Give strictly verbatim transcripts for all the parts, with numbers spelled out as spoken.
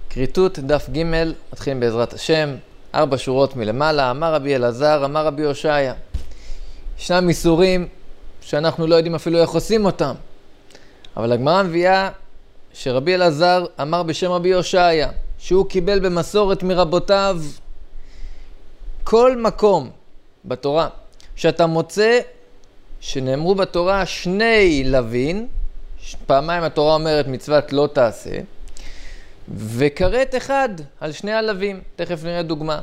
כריתות דף ג' מתחיל בעזרת השם, ארבע שורות מלמעלה. אמר רבי אלעזר, אמר רבי הושעיה. ישנם איסורים שאנחנו לא יודעים אפילו איך עושים אותם, אבל הגמרא מביאה שרבי אלעזר אמר בשם רבי הושעיה, שהוא קיבל במסורת מרבותיו. כל מקום בתורה שאתה מוצא שנאמרו בתורה שני לווין, פעמיים התורה אומרת מצוות לא תעשה, וכרת אחד על שני הלווים, תכף נראה דוגמה.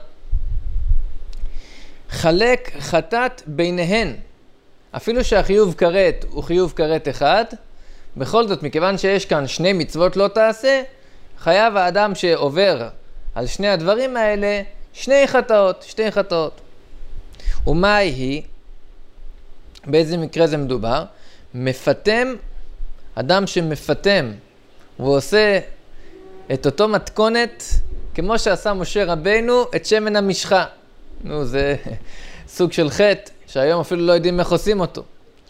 חלק חטאת ביניהן, אפילו שהחיוב כרת הוא חיוב כרת אחד, בכל זאת מכיוון שיש כאן שני מצוות לא תעשה, חייב האדם שעובר על שני הדברים האלה שני חטאות, שתי חטאות. ומה היא? באיזה מקרה זה מדובר? מפתם, אדם שמפתם ועושה את אותו מתכונת כמו שעשה משה רבינו את שמן המשחה. נו, זה סוג של חטא שהיום אפילו לא יודעים איך עושים אותו.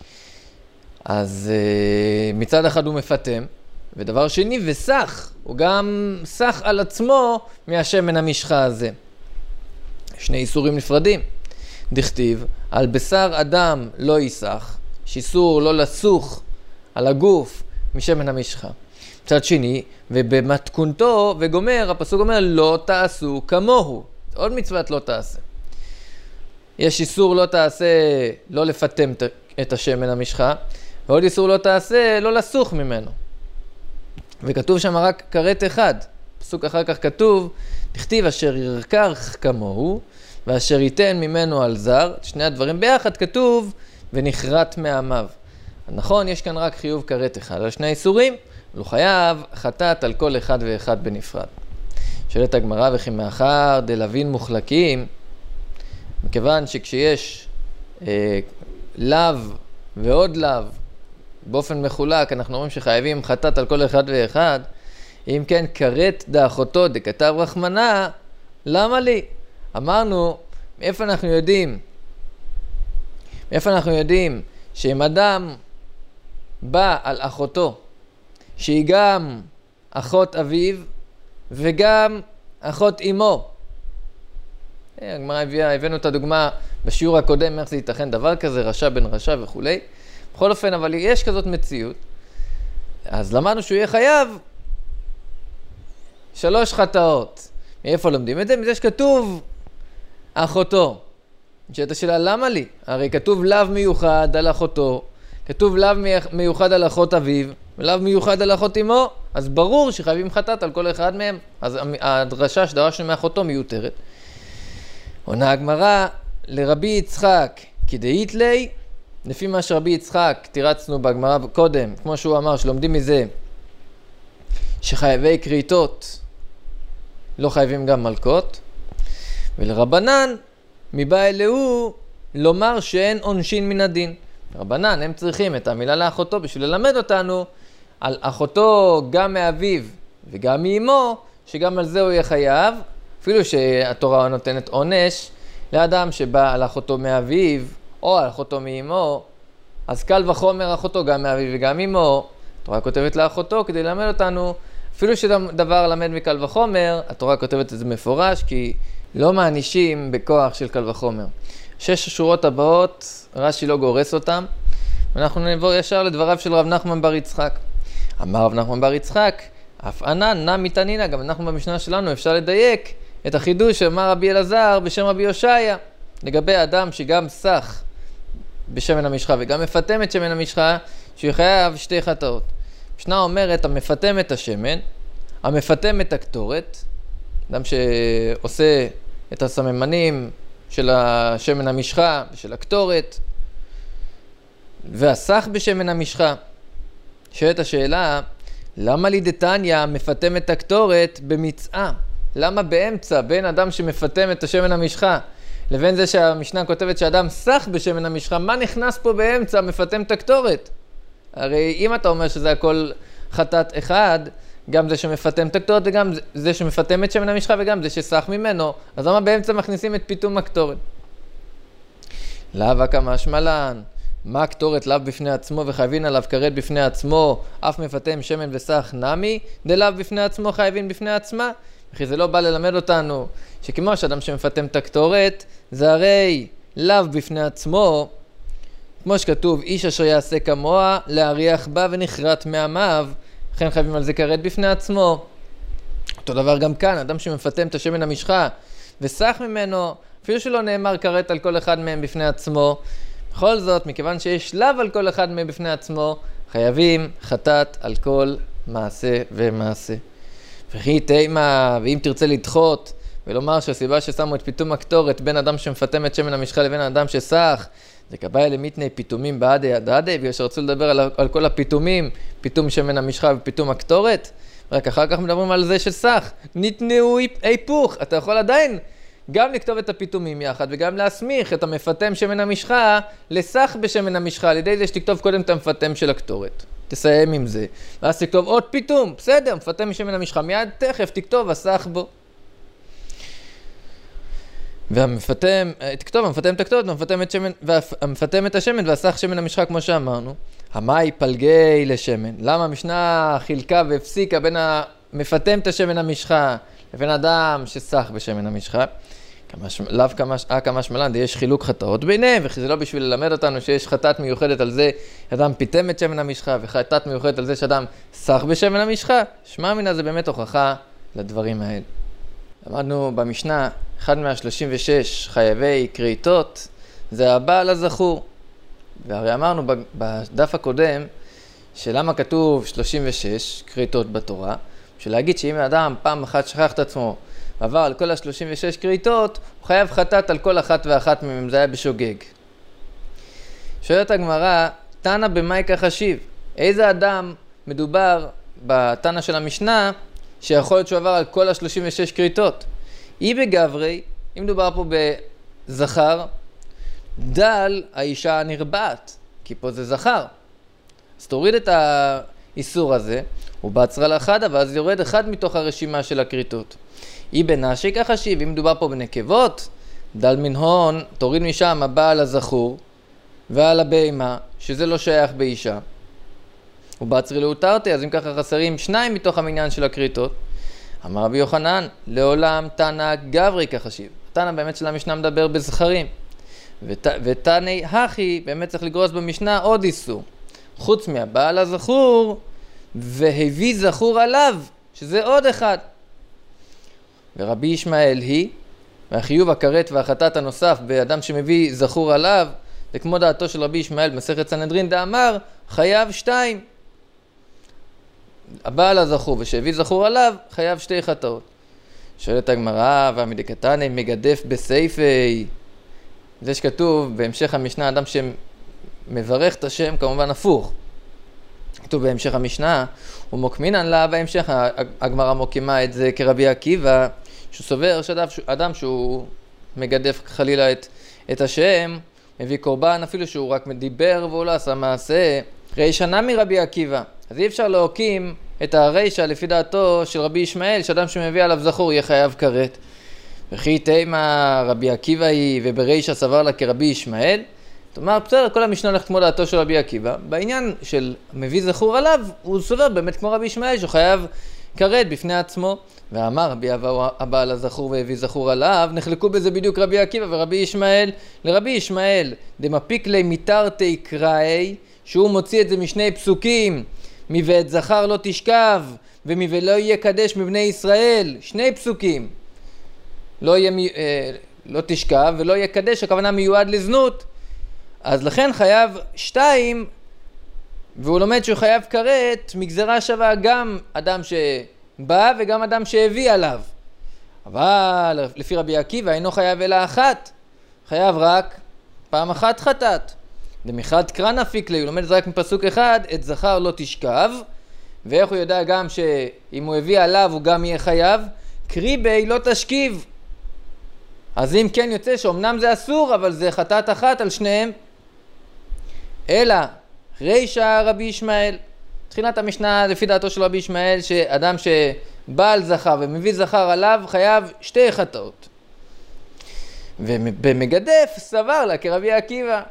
אז מצד אחד הוא מפתם, ודבר שני וסח, הוא גם סח על עצמו מהשמן המשחה הזה. שני איסורים נפרדים. דכתיב, על בשר אדם לא יסח, שאיסור לא לסוך על הגוף משמן המשחה. מצד שני, ובמתכונתו וגומר, הפסוק אומר, לא תעשו כמוהו. עוד מצוות לא תעשה. יש איסור לא תעשה, לא לפתם את השמן המשחה, ועוד איסור לא תעשה, לא לסוך ממנו. וכתוב שם רק כרת אחד. פסוק אחר כך כתוב, תכתיב אשר ירקח כמוהו, ואשר ייתן ממנו על זר. שני הדברים ביחד כתוב, ונחרט מעמיו. נכון, יש כאן רק חיוב כרת אחד על שני איסורים, אבל הוא חייב חטאת על כל אחד ואחד בנפרד. שואלת הגמרא, וכי מאחר דלווין מוחלקים, מכיוון שכשיש אה, לאו ועוד לאו באופן מחולק, אנחנו אומרים שחייבים חטאת על כל אחד ואחד. אם כן, כרת דאחותו דכתב רחמנה, למה לי? אמרנו, מאיפה אנחנו יודעים? מאיפה אנחנו יודעים שאם אדם בא על אחותו, שהיא גם אחות אביו וגם אחות אמו. הגמרא הביאה, הבאנו את הדוגמה בשיעור הקודם, איך זה ייתכן דבר כזה, רשע בן רשע וכו'. בכל אופן, אבל יש כזאת מציאות. אז למדנו שהוא יהיה חייב שלוש חטאות. מאיפה לומדים את זה? מזה שכתוב אחותו. שאתה שאלה, למה לי? הרי כתוב לאו מיוחד על אחותו, כתוב לאו מיוחד על אחות אביו, ולאו מיוחד על אחות אמו, אז ברור שחייבים חטאת על כל אחד מהם. אז הדרשה שדרשנו מאחותו מיותרת. עונה הגמרא, לרבי יצחק כדאית לי, לפי מה שרבי יצחק תירצנו בגמרא קודם, כמו שהוא אמר שלומדים מזה, שחייבי כריתות לא חייבים גם מלכות, ולרבנן מבא אלוהו לומר שאין עונשין מן הדין. רבנן הם צריכים את המילה לאחותו בשביל ללמד אותנו על אחותו גם מאביו וגם מאמו, שגם על זה הוא יהיה חייב, אפילו שהתורה נותנת עונש לאדם שבא על אחותו מאביו או על אחותו מאמו, אז קל וחומר אחותו גם מאביו וגם מאמו. התורה כותבת לאחותו כדי ללמד אותנו, אפילו שדבר למד מקל וחומר, התורה כותבת את זה מפורש, כי לא מענישים בכוח של קל וחומר. שש השורות הבאות, רש"י לא גורס אותם, ואנחנו נעבור ישר לדבריו של רב נחמן בר יצחק. אמר רב נחמן בר יצחק, אף ענן נע מתנינה, גם אנחנו במשנה שלנו אפשר לדייק את החידוש שאמר רבי אלעזר בשם רבי הושעיה, לגבי האדם שגם סח בשמן המשחה וגם מפתם את שמן המשחה, שהוא חייב שתי חטאות. משנה אומרת, המפתם את השמן, המפתם את הקטורת, אדם שעושה את הסממנים של השמן המשחה ושל הקטורת, והסח בשמן המשחה. שואלת השאלה, למה לי דתניא מפתם את הקטורת במצאה? למה באמצע, בין אדם שמפתם את השמן המשחה, לבין זה שהמשנה כותבת שאדם סח בשמן המשחה, מה נכנס פה באמצע מפתם את הקטורת? הרי אם אתה אומר שזה הכל חטאת אחד, גם זה שמפתם את הקטורת וגם זה שמפתם את שמן המשחה וגם זה שסח ממנו, אז למה באמצע מכניסים את פיתום הקטורת? לאו כמשמע לן, מה הקטורת לאו בפני עצמו וחייבין עליו כרת בפני עצמו, אף מפתם שמן וסח נמי, דלאו בפני עצמו חייבין בפני עצמה. וכי זה לא בא ללמד אותנו שכמו שאדם שמפתם את הקטורת, זה הרי לאו בפני עצמו, כמו שכתוב, איש אשר יעשה כמוה, להריח בה ונחרט מעמיו, לכן חייבים על זה כרת בפני עצמו. אותו דבר גם כאן, אדם שמפתם את השמן המשחה וסח ממנו, אפילו שלא נאמר כרת על כל אחד מהם בפני עצמו, בכל זאת, מכיוון שיש לאו על כל אחד מהם בפני עצמו, חייבים חטאת על כל מעשה ומעשה. וכי תימה, ואם תרצה לדחות ולומר שהסיבה ששמו את פיתום הקטורת בין אדם שמפתם את שמן המשחה לבין אדם שסח, זה קבעי למיתני פיתומים בעדי הדדי, בגלל שרצו לדבר על, על כל הפיתומים, פיתום שמן המשחה ופיתום הקטורת, רק אחר כך מדברים על זה שסח, ניתנו היפוך, אתה יכול עדיין גם לכתוב את הפיתומים יחד וגם להסמיך את המפתם שמן המשחה לסח בשמן המשחה, על ידי זה שתכתוב קודם את המפתם של הקטורת. תסיים עם זה. ואז תכתוב עוד פיתום, בסדר, מפתם משמן המשחה, מיד תכף תכתוב הסח בו. והמפתם, תכתוב, המפתם את הקטורת, המפתם את שמן, והמפתם את השמן והסח שמן המשחה כמו שאמרנו. המאי פלגי לשמן. למה המשנה חילקה והפסיקה בין המפתם את השמן המשחה לבין אדם שסח בשמן המשחה? לאו כמה שמלן, יש חילוק חטאות ביניהם, וכי זה לא בשביל ללמד אותנו שיש חטאת מיוחדת על זה שאדם פיתם את שמן המשחה, וחטאת מיוחדת על זה שאדם סח בשמן המשחה. שמע מינה זה באמת הוכחה לדברים האלה. למדנו במשנה, אחד מה-שלושים ושש חייבי כריתות, זה הבעל הזכור. והרי אמרנו בדף הקודם, שלמה כתוב שלושים ושש כריתות בתורה, בשביל להגיד שאם האדם פעם אחת שכח את עצמו, ועבר על כל ה-שלושים ושש כריתות, הוא חייב חטאת על כל אחת ואחת מהם, זה היה בשוגג. שואלת הגמרא, תנא במאי כחשיב, איזה אדם מדובר בתנא של המשנה, שיכול להיות שהוא עבר על כל ה-שלושים ושש כריתות? אי בגברי, אם מדובר פה בזכר, דל האישה הנרבעת, כי פה זה זכר. אז תוריד את האיסור הזה, הוא בעצרה לאחדה, ואז יורד אחד מתוך הרשימה של הכריתות. אי בנשי כחשיב, אם מדובר פה בנקבות, דל מנהון, תוריד משם הבעל הזכור, ועל הבהמה, שזה לא שייך באישה. הוא בעצרי להותרתי, אז אם ככה חסרים שניים מתוך המניין של הכריתות. אמר רבי יוחנן, לעולם תנא גברי כחשיב. תנא באמת של המשנה מדבר בזכרים. ות, ותני הכי, באמת צריך לגרוס במשנה עוד איסור. חוץ מהבעל הזכור, והביא זכור עליו, שזה עוד אחד. ורבי ישמעאל היא, והחיוב הכרת והחטאת הנוסף באדם שמביא זכור עליו, זה כמו דעתו של רבי ישמעאל במסכת סנהדרין דאמר, חייב שתיים. הבעל הזכור ושהביא זכור עליו, חייב שתי חטאות. שואלת הגמרא, והמדקתני מגדף בסייפי. זה שכתוב בהמשך המשנה, אדם שמברך את השם, כמובן הפוך. כתוב בהמשך המשנה, הוא מוקמינן לה, בהמשך הגמרא מוקימה את זה כרבי עקיבא, שהוא סובר שאדם שהוא מגדף חלילה את, את השם, מביא קורבן אפילו שהוא רק מדיבר והוא לא עשה מעשה, רישא נמי רבי עקיבא. אז אי אפשר להוקים את הרישא לפי דעתו של רבי ישמעאל, שאדם שמביא עליו זכור יהיה חייב כרת. וכי תימה רבי עקיבא היא וברישא סבר לה כרבי ישמעאל, זאת אומרת, בסדר, כל המשנה הולכת כמו דעתו של רבי עקיבא. בעניין של מביא זכור עליו, הוא סובר באמת כמו רבי ישמעאל, שהוא חייב כרת בפני עצמו. ואמר רבי הבעל הזכור והביא זכור עליו, נחלקו בזה בדיוק רבי עקיבא ורבי ישמעאל. לרבי ישמעאל, דמפיק לי מתרתי קראי, שהוא מוציא את זה משני פסוקים, מבית זכר לא תשכב, ומבלא יהיה קדש מבני ישראל, שני פסוקים. לא יהיה, אה, לא תשכב ולא יהיה קדש, הכוונה מיועד לזנות. אז לכן חייב שתיים, והוא לומד שהוא חייב כרת, מגזרה שווה גם אדם שבא וגם אדם שהביא עליו. אבל לפי רבי עקיבא אינו חייב אלא אחת, חייב רק פעם אחת חטאת. דמחד קרא נפיק לי, הוא לומד את זה רק מפסוק אחד, את זכר לא תשכב, ואיך הוא יודע גם שאם הוא הביא עליו הוא גם יהיה חייב, קריבי לא תשכיב. אז אם כן יוצא שאומנם זה אסור, אבל זה חטאת אחת על שניהם. אלא רישא רבי ישמעאל, תחילת המשנה לפי דעתו של רבי ישמעאל, שאדם שבעל זכר ומביא זכר עליו חייב שתי חטאות. ובמגדף סבר לה כרבי עקיבא.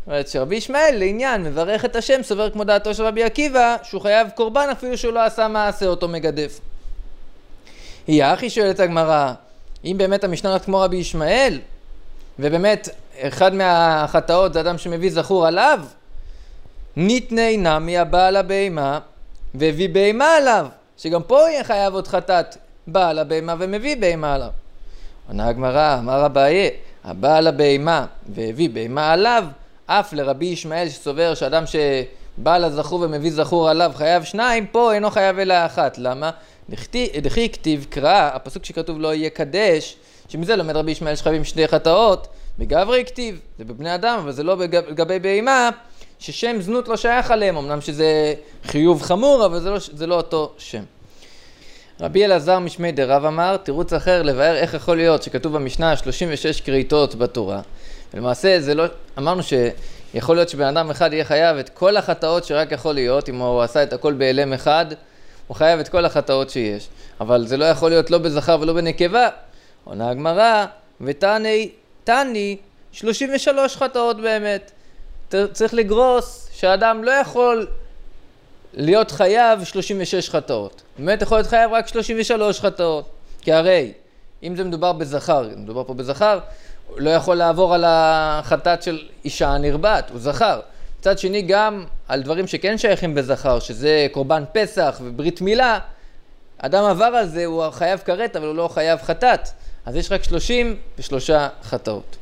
זאת אומרת שרבי ישמעאל לעניין מברך את השם, סובר כמו דעתו של רבי עקיבא, שהוא חייב קורבן אפילו שהוא לא עשה מעשה אותו מגדף. היא אחי שואלת הגמרא, אם באמת המשנה הולכת כמו רבי ישמעאל, ובאמת אחד מהחטאות זה אדם שמביא זכור עליו, ניתני נמי הבעל הבהמה והביא בהמה עליו, שגם פה יהיה חייב עוד חטאת בעל הבהמה ומביא בהמה עליו. עונה הגמרא, אמר אביי, הבעל הבהמה והביא בהמה עליו, אף לרבי ישמעאל שסובר שאדם שבעל הזכור ומביא זכור עליו חייב שניים, פה אינו חייב אלא אחת. למה? דכי כתיב קרא, הפסוק שכתוב לא יהיה קדש, שמזה לומד רבי ישמעאל שחייבים שתי חטאות, בגברי כתיב, זה בבני אדם, אבל זה לא בגבי בהמה, ששם זנות לא שייך עליהם, אמנם שזה חיוב חמור, אבל זה לא, זה לא אותו שם. רבי אלעזר משמי דרב אמר, תירוץ אחר לבאר איך יכול להיות שכתוב במשנה שלושים ושש קריטות בתורה. ולמעשה זה לא, אמרנו שיכול להיות שבן אדם אחד יהיה חייב את כל החטאות שרק יכול להיות, אם הוא עשה את הכל באלם אחד, הוא חייב את כל החטאות שיש. אבל זה לא יכול להיות לא בזכר ולא בנקבה. עונה הגמרא, ותני, תני, שלושים ושלוש חטאות באמת. צריך לגרוס שהאדם לא יכול להיות חייב שלושים ושש חטאות. באמת יכול להיות חייב רק שלושים ושלוש חטאות. כי הרי, אם זה מדובר בזכר, מדובר פה בזכר, הוא לא יכול לעבור על החטאת של אישה הנרבעת, הוא זכר. מצד שני גם על דברים שכן שייכים בזכר, שזה קורבן פסח וברית מילה, אדם עבר על זה, הוא חייב כרת, אבל הוא לא חייב חטאת. אז יש רק שלושים ושלוש חטאות.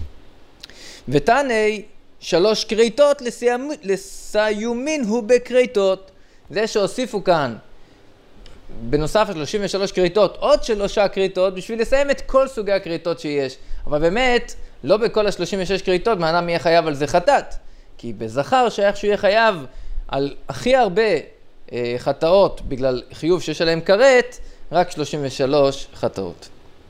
ותני, שלוש קריטות לסיומין הוא בקריטות. זה שהוסיפו כאן, בנוסף ל-שלושים ושלוש קריטות, עוד שלושה קריטות, בשביל לסיים את כל סוגי הקריטות שיש. אבל באמת, לא בכל ה-שלושים ושש קריטות, מאדם יהיה חייב על זה חטאת. כי בזכר שייך שהוא יהיה חייב על הכי הרבה אה, חטאות, בגלל חיוב שיש עליהם כרת, רק שלושים ושלוש חטאות.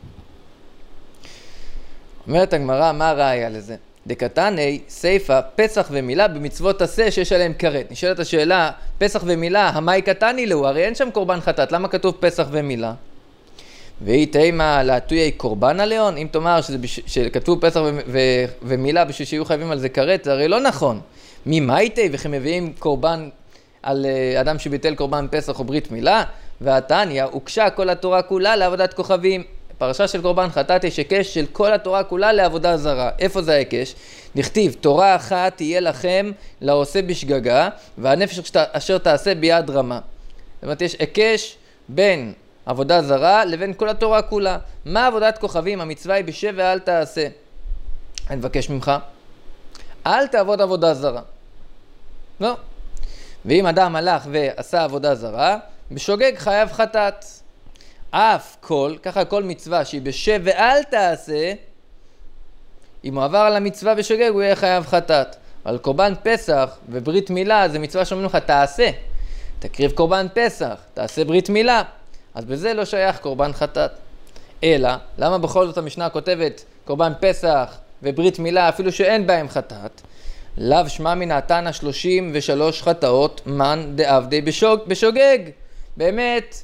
אומרת הגמרא, מה הראיה לזה? דקתני, סייפה, פסח ומילה במצוות עשה שיש עליהם כרת. נשאלת השאלה, פסח ומילה, המאי קטני לו, הרי אין שם קורבן חטאת, למה כתוב פסח ומילה? והיא תימה להטויי קורבן עליון, אם תאמר שזה בש... שכתוב פסח ו... ו... ומילה בשביל שיהיו חייבים על זה כרת, זה הרי לא נכון. מי מייטי וכי מביאים קורבן על אדם שביטל קורבן פסח או ברית מילה, והתניא הוקשה כל התורה כולה לעבודת כוכבים. פרשה של קורבן חטאת יש היקש של כל התורה כולה לעבודה זרה. איפה זה ההיקש? נכתיב, תורה אחת תהיה לכם לעושה בשגגה, והנפש אשר תעשה ביד רמה. זאת אומרת, יש היקש בין עבודה זרה לבין כל התורה כולה. מה עבודת כוכבים? המצווה היא בשב ואל תעשה. אני מבקש ממך, אל תעבוד עבודה זרה. לא. ואם אדם הלך ועשה עבודה זרה, בשוגג חייב חטאת. אף כל, ככה כל מצווה שהיא בשב ואל תעשה, אם הוא עבר על המצווה בשוגג הוא יהיה חייב חטאת. אבל קורבן פסח וברית מילה זה מצווה שאומרים לך תעשה. תקריב קורבן פסח, תעשה ברית מילה. אז בזה לא שייך קורבן חטאת. אלא, למה בכל זאת המשנה כותבת קורבן פסח וברית מילה אפילו שאין בהם חטאת? לאו שמע מן התנא שלושים ושלוש חטאות מן דעבדי בשוג, בשוגג. באמת,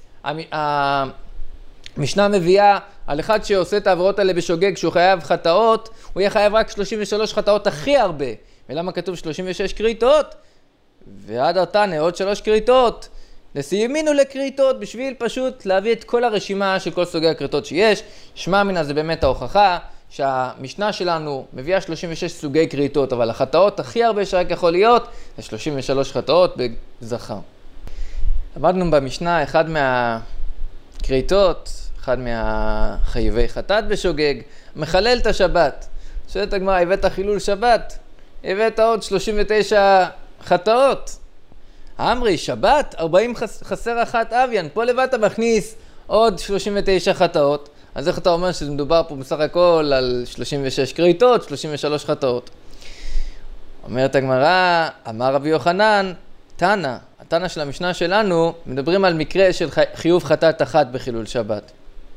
המשנה מביאה על אחד שעושה את העבירות האלה בשוגג, שהוא חייב חטאות, הוא יהיה חייב רק שלושים ושלוש חטאות הכי הרבה. ולמה כתוב שלושים ושש קריטות? ועד התנא עוד שלוש קריטות. לסיומינו לקריטות, בשביל פשוט להביא את כל הרשימה של כל סוגי הקריטות שיש. שמע מינה זה באמת ההוכחה שהמשנה שלנו מביאה שלושים ושש סוגי קריטות, אבל החטאות הכי הרבה שרק יכול להיות זה שלושים ושלוש חטאות בזכר. למדנו במשנה אחד מהקריטות, אחד מהחייבי חטאת בשוגג, מחלל את השבת. שואלת הגמרא, הבאת חילול שבת, הבאת עוד שלושים ותשע חטאות. אמרי, שבת, ארבעים חסר אחת אביין, פה לבד אתה מכניס עוד שלושים ותשע חטאות. אז איך אתה אומר שזה מדובר פה בסך הכל על שלושים ושש קריטות, שלושים ושלוש חטאות? אומרת הגמרא, אמר רבי יוחנן, תנא, התנא של המשנה שלנו, מדברים על מקרה של חיוב חטאת אחת בחילול שבת.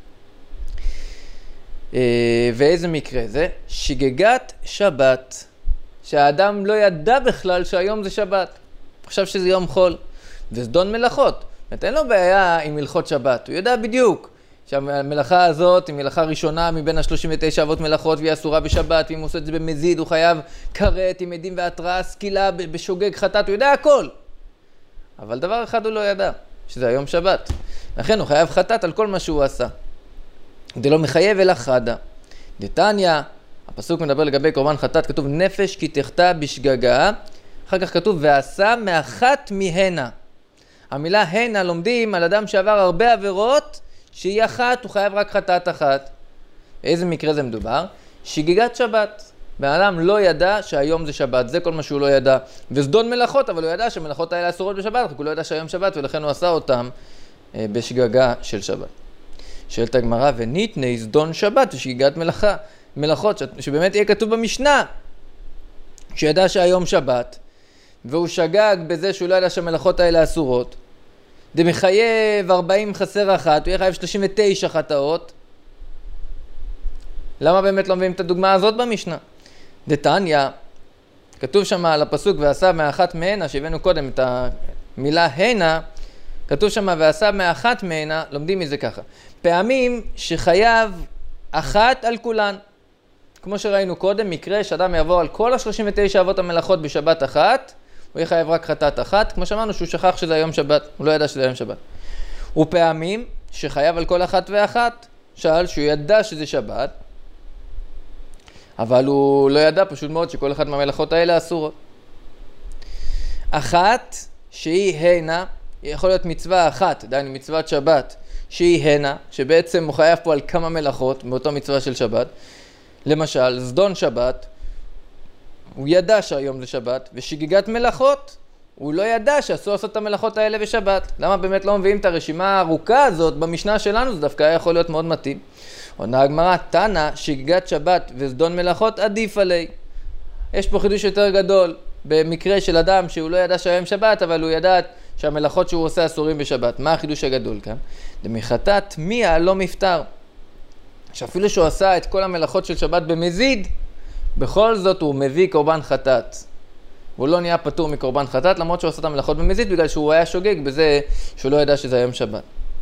ואיזה מקרה זה? שגגת שבת, שהאדם לא ידע בכלל שהיום זה שבת. עכשיו שזה יום חול, וזדון מלאכות. אין לו בעיה עם הלכות שבת, הוא יודע בדיוק שהמלאכה הזאת היא מלאכה ראשונה מבין ה-שלושים ותשע אבות מלאכות והיא אסורה בשבת, ואם הוא עושה את זה במזיד הוא חייב כרת עם עדים והתראה, סקילה, בשוגג חטאת, הוא יודע הכל. אבל דבר אחד הוא לא ידע, שזה היום שבת. לכן הוא חייב חטאת על כל מה שהוא עשה. זה לא מחייב אלא חדה. דתניא, הפסוק מדבר לגבי קורבן חטאת, כתוב נפש כי תחטא בשגגה, אחר כך כתוב ועשה מאחת מהנה. המילה הנה לומדים על אדם שעבר הרבה עבירות, שהיא אחת, הוא חייב רק חטאת אחת. איזה מקרה זה מדובר? שגיגת שבת. והאדם לא ידע שהיום זה שבת, זה כל מה שהוא לא ידע. וזדון מלאכות, אבל הוא ידע שמלאכות האלה אסורות בשבת, הוא לא ידע שהיום שבת, ולכן הוא עשה אותם אה, בשגגה של שבת. שואלת הגמרא, וניתני זדון שבת ושגיגת מלאכה, מלאכות, שבאמת יהיה כתוב במשנה, שידע שהיום שבת, והוא שגג בזה שהוא לא ידע שהמלאכות האלה אסורות, דמחייב ארבעים חסר אחת, הוא יהיה חייב שלושים ותשע חטאות. למה באמת לא מביאים את הדוגמה הזאת במשנה? דתניא, כתוב שם על הפסוק ועשה מאחת מהנה, שהבאנו קודם את המילה הנה, כתוב שם ועשה מאחת מהנה, לומדים מזה ככה. פעמים שחייב אחת על כולן. כמו שראינו קודם, מקרה שאדם יעבור על כל ה-שלושים ותשע אבות המלאכות בשבת אחת, הוא יהיה חייב רק חטאת אחת, כמו שאמרנו שהוא שכח שזה היום שבת, הוא לא ידע שזה היום שבת. ופעמים שחייב על כל אחת ואחת, שאל שהוא ידע שזה שבת, אבל הוא לא ידע פשוט מאוד שכל אחת מהמלאכות האלה אסורות. אחת שהיא הנה, יכול להיות מצווה אחת, דהיינו מצוות שבת, שהיא הנה, שבעצם הוא חייב פה על כמה מלאכות מאותו מצווה של שבת. למשל, זדון שבת, הוא ידע שהיום זה שבת, ושגיגת מלאכות, הוא לא ידע שאסור לעשות את המלאכות האלה בשבת. למה באמת לא מביאים את הרשימה הארוכה הזאת במשנה שלנו? זה דווקא יכול להיות מאוד מתאים. עונה הגמרא, תנא, שגיגת שבת וזדון מלאכות עדיף עלי. יש פה חידוש יותר גדול, במקרה של אדם שהוא לא ידע שהיום שבת, אבל הוא ידע שהמלאכות שהוא עושה אסורים בשבת. מה החידוש הגדול כאן? דמחטאת מיה לא מפטר. שאפילו שהוא עשה את כל המלאכות של שבת במזיד, בכל זאת הוא מביא קורבן חטאת. והוא לא נהיה פטור מקורבן חטאת, למרות שהוא עשה את המלאכות במזיד, בגלל שהוא היה שוגג בזה שהוא לא ידע שזה היום שבת.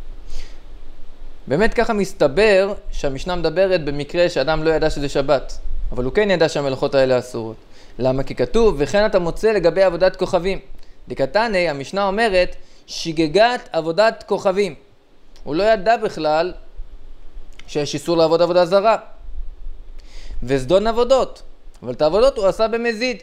באמת ככה מסתבר שהמשנה מדברת במקרה שאדם לא ידע שזה שבת, אבל הוא כן ידע שהמלאכות האלה אסורות. למה? כי כתוב, וכן אתה מוצא לגבי עבודת כוכבים. דקתני, המשנה אומרת, שגגת עבודת כוכבים. הוא לא ידע בכלל שיש איסור לעבוד עבודה זרה. וזדון עבודות, אבל את העבודות הוא עשה במזיד.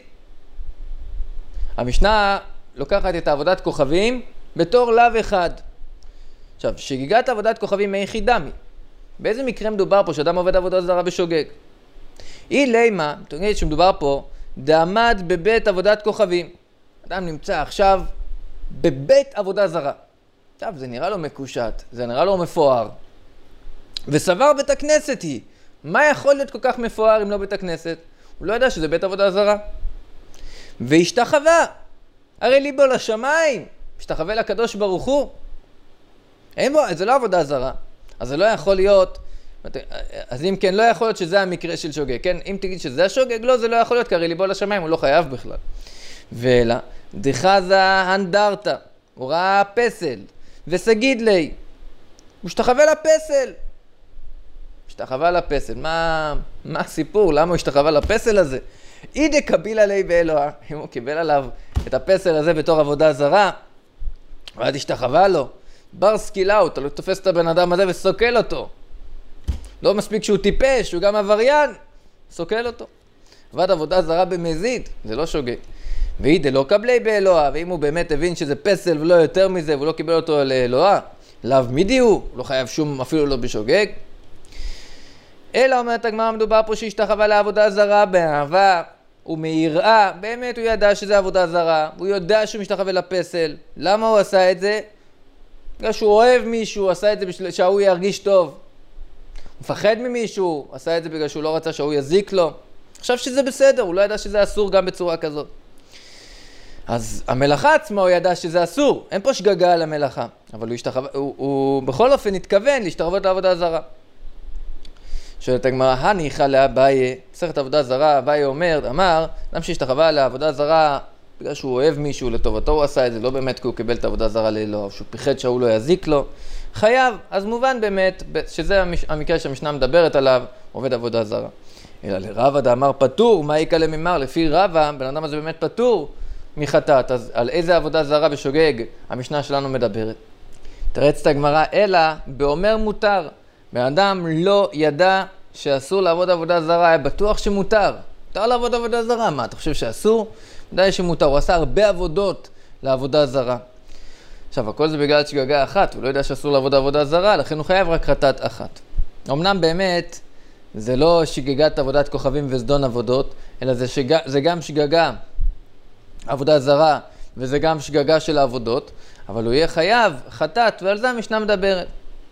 המשנה לוקחת את עבודת כוכבים בתור לאו אחד. עכשיו, שגיגת עבודת כוכבים מאיכי דמי. באיזה מקרה מדובר פה שאדם עובד עבודה זרה בשוגג? אי לימה, תגיד שמדובר פה, דעמד בבית עבודת כוכבים. אדם נמצא עכשיו בבית עבודה זרה. עכשיו, זה נראה לו מקושט, זה נראה לו מפואר. וסבר בית הכנסת היא. מה יכול להיות כל כך מפואר אם לא בית הכנסת? הוא לא ידע שזה בית עבודה זרה. והשתחווה. הרי ליבו לשמיים. השתחווה לקדוש ברוך הוא. אין בו, זה לא עבודה זרה. אז זה לא יכול להיות, אז אם כן, לא יכול להיות שזה המקרה של שוגג. כן, אם תגיד שזה השוגג, לא, זה לא יכול להיות, כי הרי ליבו לשמיים, הוא לא חייב בכלל. ואלא, דחזה הנדרתא, הוא ראה פסל, וסגיד לי, הוא השתחווה לפסל. השתחווה לפסל. מה, מה הסיפור? למה הוא השתחווה לפסל הזה? אידה קבילה לי באלוה, אם הוא קיבל עליו את הפסל הזה בתור עבודה זרה, ועד השתחווה לו, בר סקילה, אתה לא תופס את הבן אדם הזה וסוקל אותו. לא מספיק שהוא טיפש, הוא גם עבריין, סוקל אותו. ועד עבודה זרה במזיד, זה לא שוגג. ואידה לא קבלי באלוה, ואם הוא באמת הבין שזה פסל ולא יותר מזה, והוא לא קיבל אותו לאלוה, לאו מידי הוא, הוא לא חייב שום, אפילו לא בשוגג. אלא אומרת הגמרא, מדובר פה שהשתחווה לעבודה זרה באהבה ומיראה, באמת הוא ידע שזה עבודה זרה, הוא יודע שהוא משתחווה לפסל. למה הוא עשה את זה? בגלל שהוא אוהב מישהו, הוא עשה את זה בשביל שהוא ירגיש טוב. הוא מפחד ממישהו, הוא עשה את זה בגלל שהוא לא רצה שהוא יזיק לו. עכשיו שזה בסדר, הוא לא ידע שזה אסור גם בצורה כזאת. אז המלאכה עצמה הוא ידע שזה אסור, אין פה שגגה על המלאכה, אבל הוא, השתחו... הוא, הוא בכל אופן התכוון להשתחוות לעבודה זרה. שואלת הגמרא, הניחא לאביי, מסכת עבודה זרה, אביי אומר, אמר, אדם שהשתחווה לעבודה זרה, בגלל שהוא אוהב מישהו לטובתו, הוא עשה את זה, לא באמת כי הוא קיבל את העבודה זרה לאלוה, שהוא פיחד שהוא לא יזיק לו, חייב. אז מובן באמת שזה המקרה שהמשנה מדברת עליו, עובד עבודה זרה. אלא לרבא דאמר פטור, מה יקלה ממר? לפי רבא, בן אדם הזה באמת פטור מחטאת. אז על איזה עבודה זרה בשוגג המשנה שלנו מדברת? תרץ את הגמרא, אלא באומר מותר. בן אדם לא ידע שאסור לעבוד עבודה זרה, היה בטוח שמותר. מותר לעבוד עבודה זרה, מה, אתה חושב שאסור? ודאי שמותר, הוא עשה הרבה עבודות לעבודה זרה. עכשיו, הכל זה בגלל שגגה אחת, הוא לא יודע שאסור לעבוד עבודה זרה, לכן הוא חייב רק חטאת אחת. אמנם באמת, זה לא שגגת עבודת כוכבים וסדון עבודות, אלא זה, שג... זה גם שגגה עבודה זרה, וזה גם שגגה של העבודות, אבל הוא יהיה חייב חטאת, ועל זה המשנה מדברת.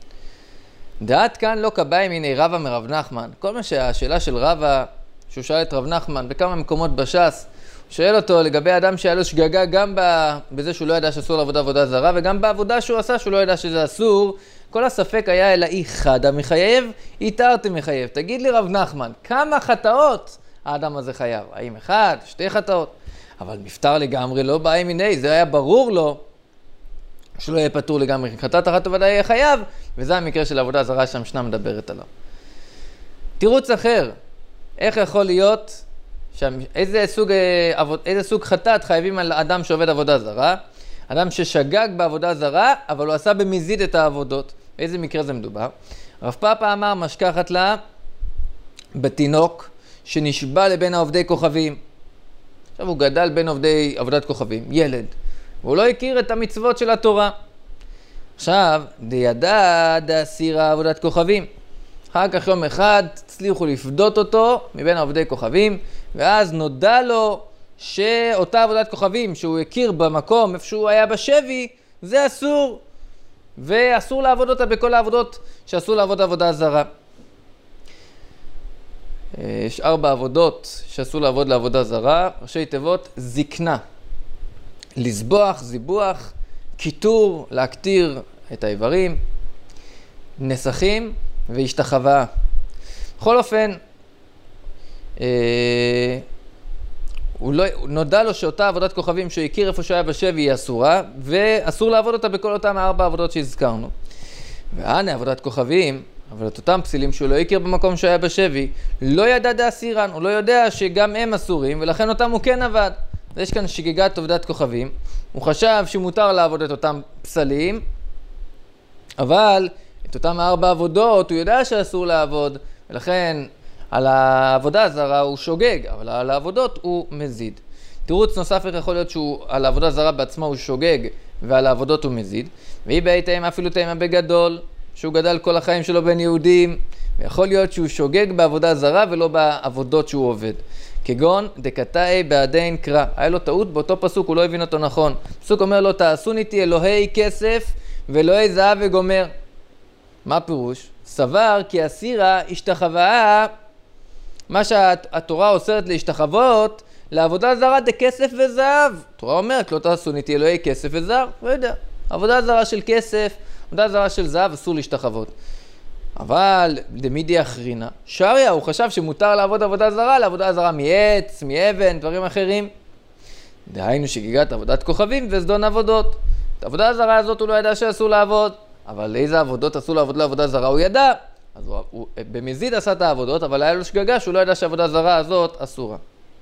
דעת כאן לא קבעי מיני רבא מרב נחמן. כל מה שהשאלה של רבא, שהוא שאל את רב נחמן בכמה מקומות בש"ס, הוא שואל אותו לגבי אדם שהיה לו שגגה גם בזה שהוא לא ידע שאסור לעבוד עבודה זרה, וגם בעבודה שהוא עשה שהוא לא ידע שזה אסור. כל הספק היה אלא אי חדא מחייב, אי תרתי מחייב. תגיד לי רב נחמן, כמה חטאות האדם הזה חייב? האם אחד, שתי חטאות? אבל נפטר לגמרי לא באי מיני, זה היה ברור לו שלא יהיה פטור לגמרי. חטאת אחת ודאי יהיה חייב, וזה המקרה של עבודה זרה שהמשנה מדברת עליו. תירוץ אחר, איך יכול להיות, שם, איזה, סוג, איזה סוג חטאת חייבים על אדם שעובד עבודה זרה? אדם ששגג בעבודה זרה, אבל הוא עשה במזיד את העבודות. באיזה מקרה זה מדובר? רב פאפא אמר משכחת לה בתינוק שנשבע לבין העובדי כוכבים. עכשיו הוא גדל בין עובדי עבודת כוכבים, ילד. והוא לא הכיר את המצוות של התורה. עכשיו, דידע דאסירה עבודת כוכבים. אחר כך יום אחד הצליחו לפדות אותו מבין עובדי כוכבים, ואז נודע לו שאותה עבודת כוכבים שהוא הכיר במקום איפה שהוא היה בשבי, זה אסור. ואסור לעבוד אותה בכל העבודות שאסור לעבוד עבודה זרה. יש ארבע עבודות שאסור לעבוד לעבודה זרה, ראשי תיבות זקנה. לזבוח, זיבוח, קיטור, להקטיר את האיברים, נסכים והשתחווה. בכל אופן, אה, הוא לא, נודע לו שאותה עבודת כוכבים שהוא הכיר איפה שהוא היה בשבי היא אסורה, ואסור לעבוד אותה בכל אותם הארבע עבודות שהזכרנו. והנה עבודת כוכבים, אבל את אותם פסילים שהוא לא הכיר במקום שהוא היה בשבי, לא ידע דאסירן, הוא לא יודע שגם הם אסורים, ולכן אותם הוא כן עבד. יש כאן שגיגת עבודת כוכבים, הוא חשב שמותר לעבוד את אותם פסלים, אבל את אותם ארבע עבודות הוא יודע שאסור לעבוד, ולכן על העבודה הזרה הוא שוגג, אבל על העבודות הוא מזיד. תירוץ נוסף איך יכול להיות שהוא על העבודה הזרה בעצמה הוא שוגג, ועל העבודות הוא מזיד. והיא בהתאם אפילו תאמה בגדול, שהוא גדל כל החיים שלו בין יהודים, ויכול להיות שהוא שוגג בעבודה זרה ולא בעבודות שהוא עובד. כגון דקתאי בעדין קרא, היה לו טעות באותו פסוק, הוא לא הבין אותו נכון. פסוק אומר לו, תעשו איתי אלוהי כסף ואלוהי זהב וגומר. מה פירוש? סבר כי הסירה השתחווה, מה שהתורה אוסרת להשתחוות, לעבודה זרה דכסף וזהב. התורה אומרת, לא תעשו איתי אלוהי כסף וזהב, לא יודע. עבודה זרה של כסף, עבודה זרה של זהב, אסור להשתחוות. אבל דמידי אחרינה, שריה, הוא חשב שמותר לעבוד עבודה זרה, לעבודה זרה מעץ, מאבן, דברים אחרים. דהיינו שגיגת עבודת כוכבים וסדון עבודות. את העבודה הזרה הזאת הוא לא ידע שאסור לעבוד, אבל איזה עבודות אסור לעבוד לעבודה זרה הוא ידע. אז הוא, הוא במזיד עשה את העבודות, אבל היה לו שגגה שהוא לא ידע שהעבודה זרה הזאת אסורה.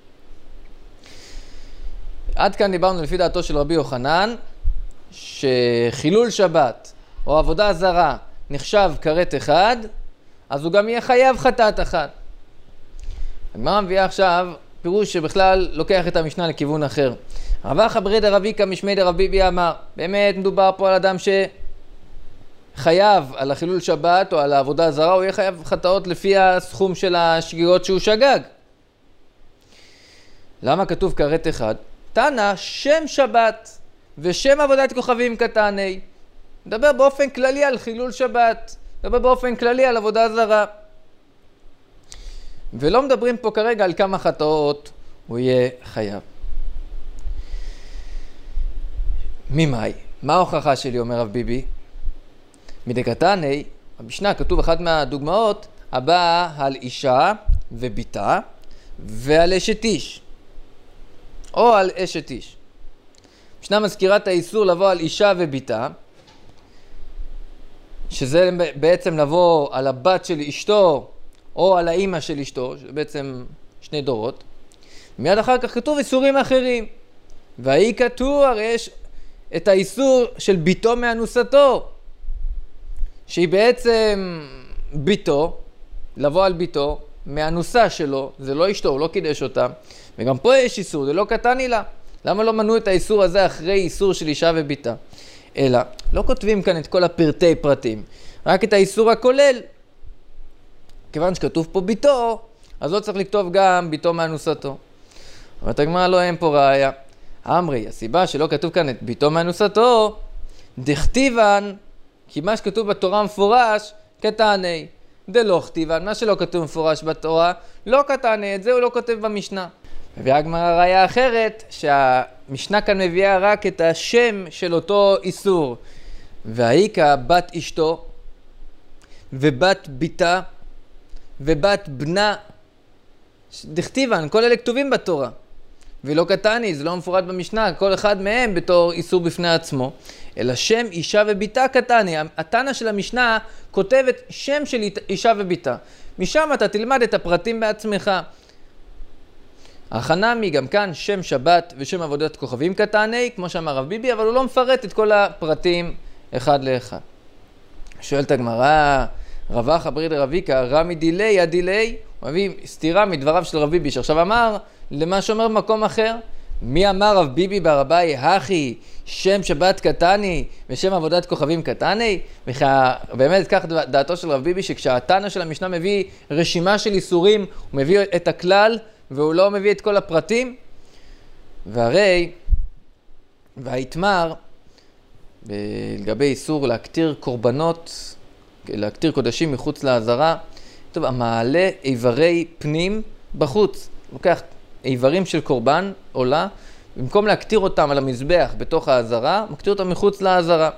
עד כאן דיברנו לפי דעתו של רבי יוחנן, שחילול שבת או עבודה זרה נחשב כרת אחד, אז הוא גם יהיה חייב חטאת אחת. הגמרא מביאה עכשיו פירוש שבכלל לוקח את המשנה לכיוון אחר. רבא חברי דרביקה משמי דרביבי אמר, באמת מדובר פה על אדם שחייב על החילול שבת או על העבודה הזרה, הוא יהיה חייב חטאות לפי הסכום של השגיגות שהוא שגג. למה כתוב כרת אחד? תנא שם שבת ושם עבודת כוכבים קטני. מדבר באופן כללי על חילול שבת, מדבר באופן כללי על עבודה זרה. ולא מדברים פה כרגע על כמה חטאות הוא יהיה חייב. ממאי? מה ההוכחה שלי, אומר רב ביבי? מדקתני, במשנה כתוב אחת מהדוגמאות, הבאה על אישה וביתה ועל אשת איש. או על אשת איש. משנה מזכירה את האיסור לבוא על אישה וביתה, שזה בעצם לבוא על הבת של אשתו, או על האמא של אשתו, שזה בעצם שני דורות. מיד אחר כך כתוב איסורים אחרים. והאי כתוב, הרי יש את האיסור של ביתו מאנוסתו, שהיא בעצם ביתו, לבוא על ביתו, מאנוסה שלו, זה לא אשתו, הוא לא קידש אותה. וגם פה יש איסור, זה לא קטני לה. למה לא מנו את האיסור הזה אחרי איסור של אישה וביתה? אלא, לא כותבים כאן את כל הפרטי פרטים, רק את האיסור הכולל. כיוון שכתוב פה ביתו, אז לא צריך לכתוב גם ביתו מאנוסתו. אבל הגמרא לא, אין פה ראיה. אמרי, הסיבה שלא כתוב כאן את ביתו מאנוסתו, דכתיבן, כי מה שכתוב בתורה מפורש, קטני. דלא כתיבן, מה שלא כתוב מפורש בתורה, לא קטני, את זה הוא לא כותב במשנה. מביאה הגמרא ראיה אחרת, שהמשנה כאן מביאה רק את השם של אותו איסור. והאיקה בת אשתו, ובת ביתה, ובת בנה, דכתיבן, כל אלה כתובים בתורה. ולא קטני, זה לא מפורט במשנה, כל אחד מהם בתור איסור בפני עצמו. אלא שם אישה וביתה קטני. התנא של המשנה כותבת שם של אישה וביתה. משם אתה תלמד את הפרטים בעצמך. החנמי גם כאן שם שבת ושם עבודת כוכבים קטני, כמו שאמר רב ביבי, אבל הוא לא מפרט את כל הפרטים אחד לאחד. שואלת הגמרא, רבא חברי דרביקה, רמי דילי, הדילי, הוא מביא סתירה מדבריו של רב ביבי, שעכשיו אמר למה שאומר במקום אחר. מי אמר רב ביבי ברביי, הכי, שם שבת קטני ושם עבודת כוכבים קטני? באמת כך דעתו של רב ביבי, שכשהתנא של המשנה מביא רשימה של איסורים, הוא מביא את הכלל והוא לא מביא את כל הפרטים. והרי, והיתמר, לגבי איסור להקטיר קורבנות, להקטיר קודשים מחוץ לעזרה, טוב, המעלה איברי פנים בחוץ. לוקח איברים של קורבן, עולה, במקום להקטיר אותם על המזבח בתוך העזרה, מקטיר אותם מחוץ לעזרה.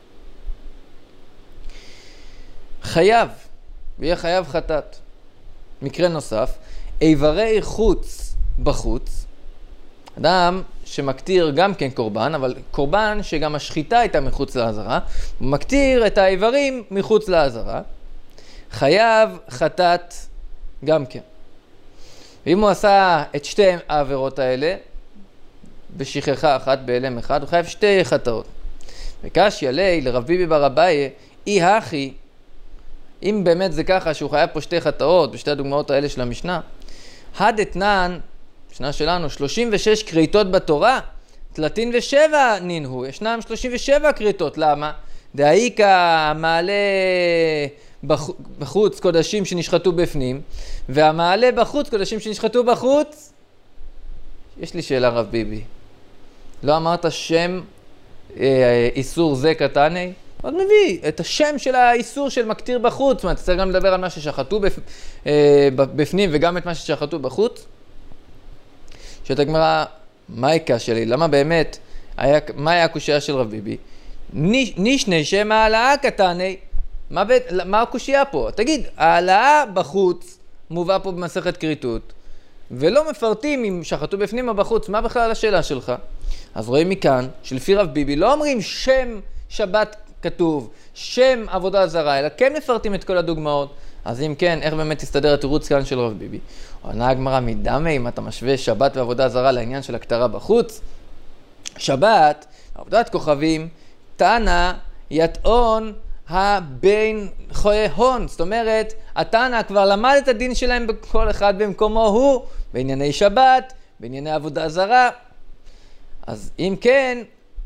חייב, ויהיה חייב חטאת. מקרה נוסף, איברי חוץ בחוץ, אדם שמקטיר גם כן קורבן, אבל קורבן שגם השחיטה הייתה מחוץ לעזרה, הוא מקטיר את האיברים מחוץ לעזרה, חייב חטאת גם כן. ואם הוא עשה את שתי העבירות האלה, בשכחה אחת, באלם אחד, הוא חייב שתי חטאות. וקשיא ליה לרב ביבי ברביי, אי הכי, אם באמת זה ככה שהוא חייב פה שתי חטאות, בשתי הדוגמאות האלה של המשנה, הדתנן, משנה שלנו, שלושים ושש קריטות בתורה, תלתין ושבע נינהו, ישנם שלושים ושבע קריטות, למה? דאיקה מעלה בחוץ קודשים שנשחטו בפנים, והמעלה בחוץ קודשים שנשחטו בחוץ. יש לי שאלה רב ביבי, לא אמרת שם אה, איסור זה קטני? עוד מביא את השם של האיסור של מקטיר בחוץ, זאת אומרת, צריך גם לדבר על מה ששחטו בפ... אה, בפנים וגם את מה ששחטו בחוץ. שאת הגמרא, מה היקה שלי? למה באמת, היה, מה היה הקושייה של רב ביבי? נישני שם העלאה קטני, מה, בית, מה הקושייה פה? תגיד, העלאה בחוץ מובא פה במסכת כריתות, ולא מפרטים אם שחטו בפנים או בחוץ, מה בכלל השאלה שלך? אז רואים מכאן שלפי רב ביבי לא אומרים שם שבת כתוב, שם עבודה זרה, אלא כן מפרטים את כל הדוגמאות. אז אם כן, איך באמת תסתדר התירוץ כאן של רב ביבי? עונה הגמרא, מדמה אם אתה משווה שבת ועבודה זרה לעניין של הקטרה בחוץ, שבת, עבודת כוכבים, תנא יטעון הבין חויה הון, זאת אומרת, התנא כבר למד את הדין שלהם בכל אחד במקומו הוא, בענייני שבת, בענייני עבודה זרה. אז אם כן,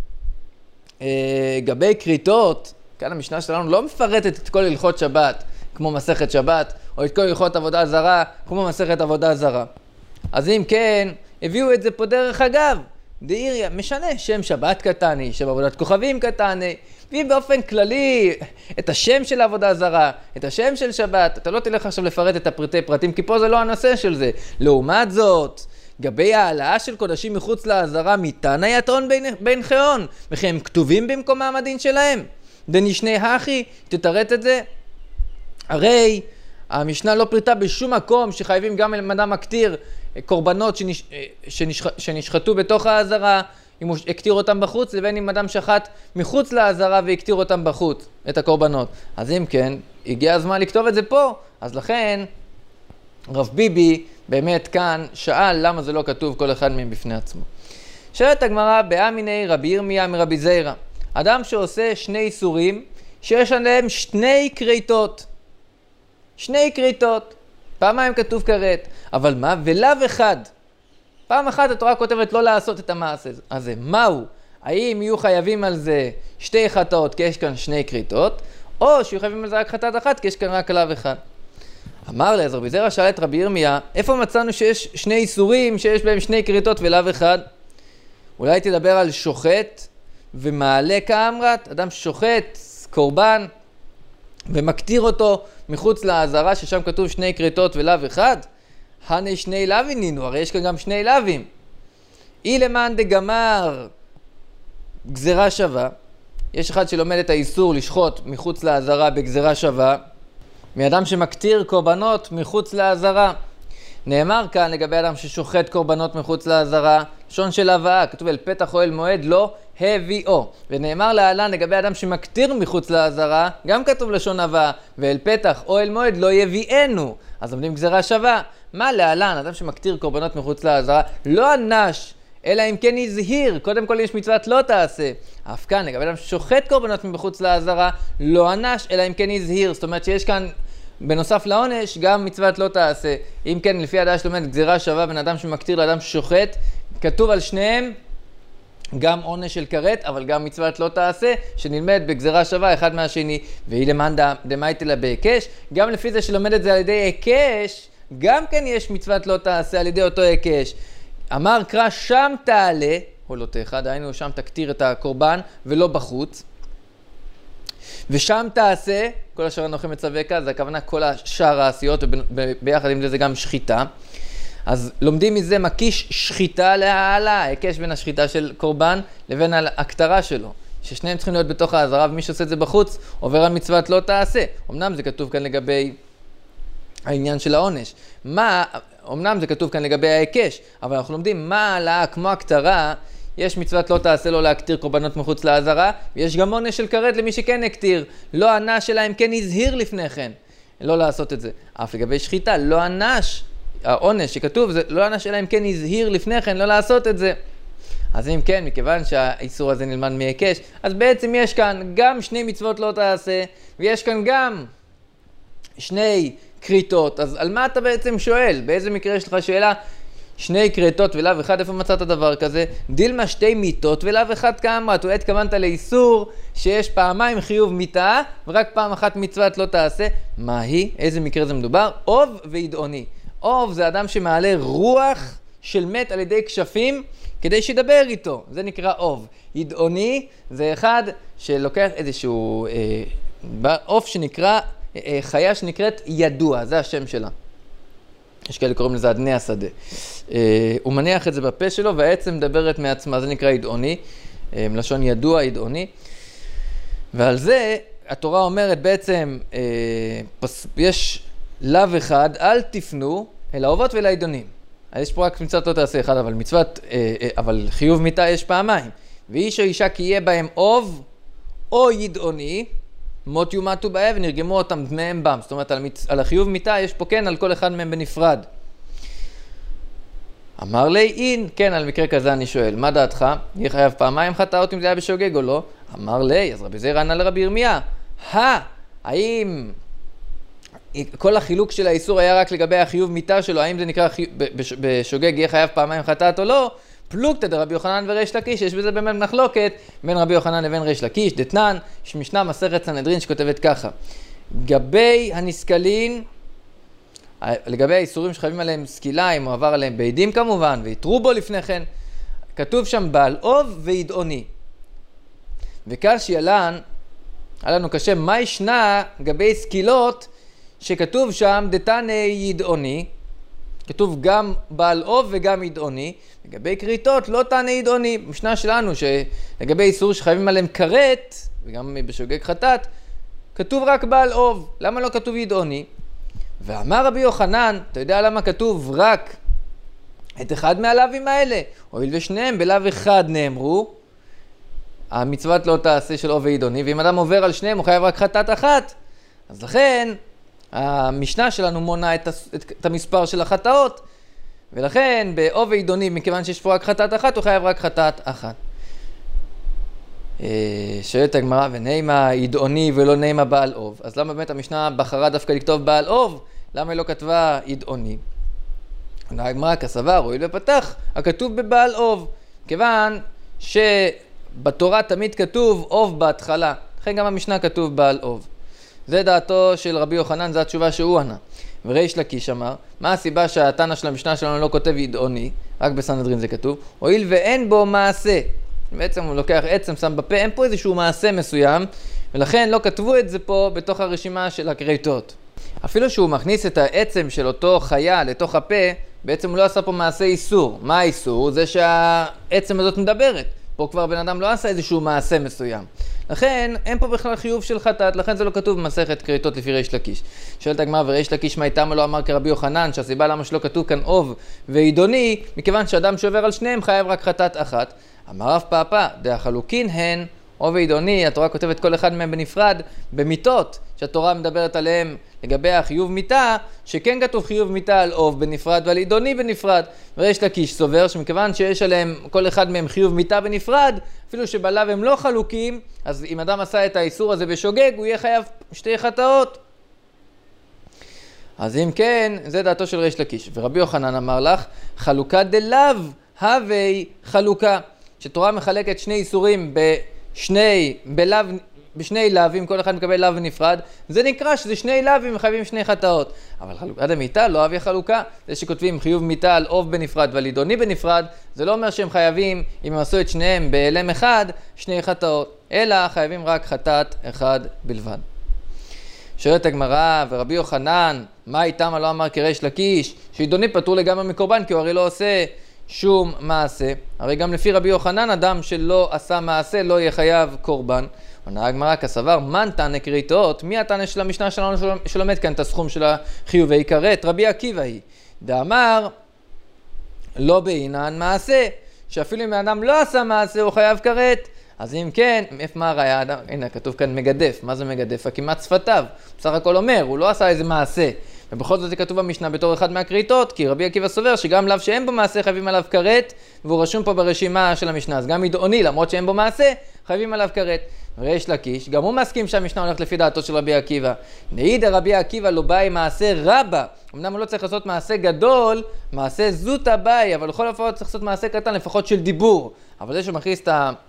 אה, גבי קריטות, כאן המשנה שלנו לא מפרטת את כל הלכות שבת, כמו מסכת שבת, או את כל הלכות עבודה זרה, כמו מסכת עבודה זרה. אז אם כן, הביאו את זה פה דרך אגב, דאיריה, משנה, שם שבת קטני, שם עבודת כוכבים קטני, ואם באופן כללי, את השם של עבודה זרה, את השם של שבת, אתה לא תלך עכשיו לפרט את הפרטי פרטים, כי פה זה לא הנושא של זה. לעומת זאת, גבי העלאה של קודשים מחוץ לעזרה, מתנא יטעון בין, בין חאון, וכי הם כתובים במקומם הדין שלהם. דנישני הכי, תתרט את זה. הרי המשנה לא פריטה בשום מקום שחייבים גם אדם מקטיר קורבנות שנש... שנש... שנשחטו בתוך העזרה, אם הוא הקטיר אותם בחוץ, לבין אם אדם שחט מחוץ לעזרה והקטיר אותם בחוץ, את הקורבנות. אז אם כן, הגיע הזמן לכתוב את זה פה, אז לכן רב ביבי באמת כאן שאל למה זה לא כתוב כל אחד מהם בפני עצמו. שואלת הגמרא, באמיני רבי ירמיה מרבי זיירא, אדם שעושה שני איסורים שיש עליהם שני כריתות. שני כריתות. פעמיים כתוב כרת, אבל מה? ולאו אחד. פעם אחת התורה כותבת לא לעשות את המעשה הזה. מהו? האם יהיו חייבים על זה שתי חטאות כי יש כאן שני כריתות, או שיהיו חייבים על זה רק חטאת אחת כי יש כאן רק לאו אחד? אמר לי, אז רבי זיירא שאל את רבי ירמיה, איפה מצאנו שיש שני איסורים שיש בהם שני כריתות ולאו אחד? אולי תדבר על שוחט ומעלה כאמרת, אדם שוחט קורבן ומקטיר אותו מחוץ לעזרה ששם כתוב שני כריתות ולאו אחד? הנה שני לאווים נינו, הרי יש כאן גם שני לאווים. אי למען דגמר גזרה שווה, יש אחד שלומד את האיסור לשחוט מחוץ לעזרה בגזרה שווה, מאדם שמקטיר קורבנות מחוץ לעזרה. נאמר כאן לגבי אדם ששוחט קורבנות מחוץ לעזרה, לשון של הבאה, כתוב אל פתח אוהל מועד לא הביאו. ונאמר להלן לגבי אדם שמקטיר מחוץ לעזרה, גם כתוב לשון הבאה, ואל פתח אוהל מועד לא יביאנו. אז לומדים גזרה שווה. מה להלן? אדם שמקטיר קורבנות מחוץ לעזרה, לא אנש, אלא אם כן יזהיר. קודם כל יש מצוות לא תעשה. אף כאן לגבי אדם ששוחט קורבנות מחוץ לעזרה, לא אנש, אלא אם כן יזהיר. זאת אומרת שיש כאן בנוסף לעונש גם מצוות לא תעשה. אם כן, לפי הדעה שלומד גזירה שווה בין אדם שמקטיר לאדם ששוחט, כתוב על שניהם גם עונש של כרת, אבל גם מצוות לא תעשה, שנלמד בגזירה שווה אחד מהשני. והיא למען דמייטי לה בהיקש, גם לפי זה שלומד את זה על ידי היקש, גם כן יש מצוות לא תעשה על ידי אותו היקש. אמר קרא שם תעלה, הולותיך, דהיינו שם תקטיר את הקורבן ולא בחוץ. ושם תעשה, כל אשר אנוכי מצווקה, זה הכוונה כל השאר העשיות, וביחד עם זה זה גם שחיטה. אז לומדים מזה מקיש שחיטה להעלה, היקש בין השחיטה של קורבן לבין ההקטרה שלו. ששניהם צריכים להיות בתוך העזרה, ומי שעושה את זה בחוץ עובר על מצוות לא תעשה. אמנם זה כתוב כאן לגבי העניין של העונש. מה, אמנם זה כתוב כאן לגבי ההיקש, אבל אנחנו לומדים מה העלה כמו הקטרה, יש מצוות לא תעשה לו להקטיר קורבנות מחוץ לעזרה, ויש גם עונש של כרת למי שכן הקטיר. לא ענש אלא אם כן הזהיר לפני כן לא לעשות את זה. אף לגבי שחיטה, לא ענש, העונש שכתוב זה לא ענש אלא אם כן הזהיר לפני כן לא לעשות את זה. אז אם כן, מכיוון שהאיסור הזה נלמד מהיקש, אז בעצם יש כאן גם שני מצוות לא תעשה, ויש כאן גם שני כריתות. אז על מה אתה בעצם שואל? באיזה מקרה יש לך שאלה? שני כריתות ולאו אחד, איפה מצאת דבר כזה? דילמה שתי מיתות ולאו אחד כאמרת. אולי התכוונת לאיסור שיש פעמיים חיוב מיתה ורק פעם אחת מצוות לא תעשה. מה היא? איזה מקרה זה מדובר? אוב וידעוני. אוב זה אדם שמעלה רוח של מת על ידי כשפים כדי שידבר איתו, זה נקרא אוב. ידעוני זה אחד שלוקח איזשהו אה, אוף שנקרא, אה, חיה שנקראת ידוע, זה השם שלה. יש כאלה קוראים לזה אדני השדה. אה, הוא מניח את זה בפה שלו והעצם מדברת מעצמה, זה נקרא ידעוני, אה, מלשון ידוע, ידעוני. ועל זה התורה אומרת בעצם, אה, פס, יש לאו אחד, אל תפנו אל האובות ואל הידעונים. אז יש פה רק מצוות לא תעשה אחד, אבל מצוות, אה, אה, אבל חיוב מיתה יש פעמיים. ואיש או אישה כי יהיה בהם אוב או ידעוני, מות יומתו בהם ונרגמו אותם דמיהם בם. זאת אומרת, על, מצ... על החיוב מיתה יש פה כן על כל אחד מהם בנפרד. אמר לי, אין, כן, על מקרה כזה אני שואל, מה דעתך? יהיה חייב פעמיים חטאות אם זה היה בשוגג או לא? אמר לי, אז רבי זיירא ענה לרבי ירמיה, הא, האם כל החילוק של האיסור היה רק לגבי החיוב מיתה שלו, האם זה נקרא חי... בשוגג יהיה חייב פעמיים חטאת או לא? פלוגתא דרבי יוחנן וריש לקיש, יש בזה באמת מחלוקת בין רבי יוחנן לבין ריש לקיש. דתנן, יש משנה מסכת סנהדרין שכותבת ככה, גבי הנסקלין, לגבי האיסורים שחייבים עליהם סקילה, אם הוא עבר עליהם בעדים כמובן, ויתרו בו לפני כן, כתוב שם בעל אוב וידעוני. וכאן שילן, היה לנו קשה, מה ישנה גבי סקילות שכתוב שם דתני ידעוני, כתוב גם בעל אוב וגם ידעוני. לגבי כריתות לא תענה ידעוני. משנה שלנו שלגבי איסור שחייבים עליהם כרת, וגם בשוגג חטאת, כתוב רק בעל אוב. למה לא כתוב ידעוני? ואמר רבי יוחנן, אתה יודע למה כתוב רק את אחד מהלאווים האלה. הואיל ושניהם בלאו אחד נאמרו, המצוות לא תעשה של אוב ועידוני, ואם אדם עובר על שניהם הוא חייב רק חטאת אחת. אז לכן המשנה שלנו מונה את, את, את המספר של החטאות, ולכן באוב ועידוני, מכיוון שיש פה רק חטאת אחת, הוא חייב רק חטאת אחת. שואלת הגמרא, ונעימה עידעוני ולא נעימה בעל אוב. אז למה באמת המשנה בחרה דווקא לכתוב בעל אוב? למה היא לא כתבה עידעוני? הגמרא כסבר, הואיל ופתח, הכתוב בבעל אוב. כיוון שבתורה תמיד כתוב אוב בהתחלה, לכן גם המשנה כתוב בעל אוב. זה דעתו של רבי יוחנן, זו התשובה שהוא ענה. וריש לקיש אמר, מה הסיבה שהתנא של המשנה שלנו לא כותב עידעוני, רק בסנהדרין זה כתוב, הואיל ואין בו מעשה. בעצם הוא לוקח עצם, שם בפה, אין פה איזשהו מעשה מסוים, ולכן לא כתבו את זה פה בתוך הרשימה של הכריתות. אפילו שהוא מכניס את העצם של אותו חיה לתוך הפה, בעצם הוא לא עשה פה מעשה איסור. מה האיסור? זה שהעצם הזאת מדברת. פה כבר בן אדם לא עשה איזשהו מעשה מסוים. לכן אין פה בכלל חיוב של חטאת, לכן זה לא כתוב במסכת כריתות לפי ריש לקיש. שואלת הגמרא, וריש לקיש מה איתם לא אמר כרבי יוחנן, שהסיבה למה שלא כתוב כאן אוב ועידוני, מכיוון שאדם שעובר על שניהם חייב רק חטאת אחת. אמר רב פאפא, דהחלוקין הן, אוב ועידוני, התורה כותבת כל אחד מהם בנפרד, במיתות, שהתורה מדברת עליהם לגבי החיוב מיתה, שכן כתוב חיוב מיתה על אוב בנפרד ועל עידוני בנפרד. וריש לקיש סובר שמכיוון שיש עליהם כל אחד מהם חיוב מיתה בנפרד, אפילו שבלאו הם לא חלוקים, אז אם אדם עשה את האיסור הזה בשוגג, הוא יהיה חייב שתי חטאות. אז אם כן, זה דעתו של ריש לקיש. ורבי יוחנן אמר לך, חלוקה דלאו הווי חלוקה. שתורה מחלקת שני איסורים בשני, בלאו, בשני לאווים, כל אחד מקבל לאו נפרד, זה נקרא שזה שני לאווים מחייבים שני חטאות. אבל חלוקה דמיתה לא אוהב חלוקה. זה שכותבים חיוב מיתה על אוב בנפרד ועל עידוני בנפרד, זה לא אומר שהם חייבים, אם הם עשו את שניהם באלם אחד, שני חטאות, אלא חייבים רק חטאת אחד בלבד. שואלת הגמרא, ורבי יוחנן, מה איתם לא אמר כריש לקיש, שעידוני פטור לגמרי מקורבן, כי הוא הרי לא עושה שום מעשה. הרי גם לפי רבי יוחנן, אדם שלא עשה מעשה לא יהיה חייב קורבן. עונה הגמרא כסבר, מן תנא כריתות? מי התנא של המשנה שלנו שלומד כאן את הסכום של החיובי כרת? רבי עקיבא היא. דאמר, לא בעינן מעשה, שאפילו אם האדם לא עשה מעשה הוא חייב כרת. אז אם כן, איפה מה הראיה? הנה, כתוב כאן מגדף. מה זה מגדף? כמעט שפתיו. בסך הכל אומר, הוא לא עשה איזה מעשה. ובכל זאת זה כתוב במשנה בתור אחד מהכריתות, כי רבי עקיבא סובר שגם לאו שאין בו מעשה חייבים עליו כרת, והוא רשום פה ברשימה של המשנה. אז גם עידעוני, למרות שאין בו מעשה, חייבים עליו כרת. וריש לקיש, גם הוא מסכים שהמשנה הולכת לפי דעתו של רבי עקיבא. נעידא רבי עקיבא לא באי מעשה רבה. אמנם הוא לא צריך לעשות מעשה גדול, מעשה זוטא באי, אבל לכל הפחות צריך לעשות מעשה קטן, לפחות של דיבור. אבל זה שמכניס את ה...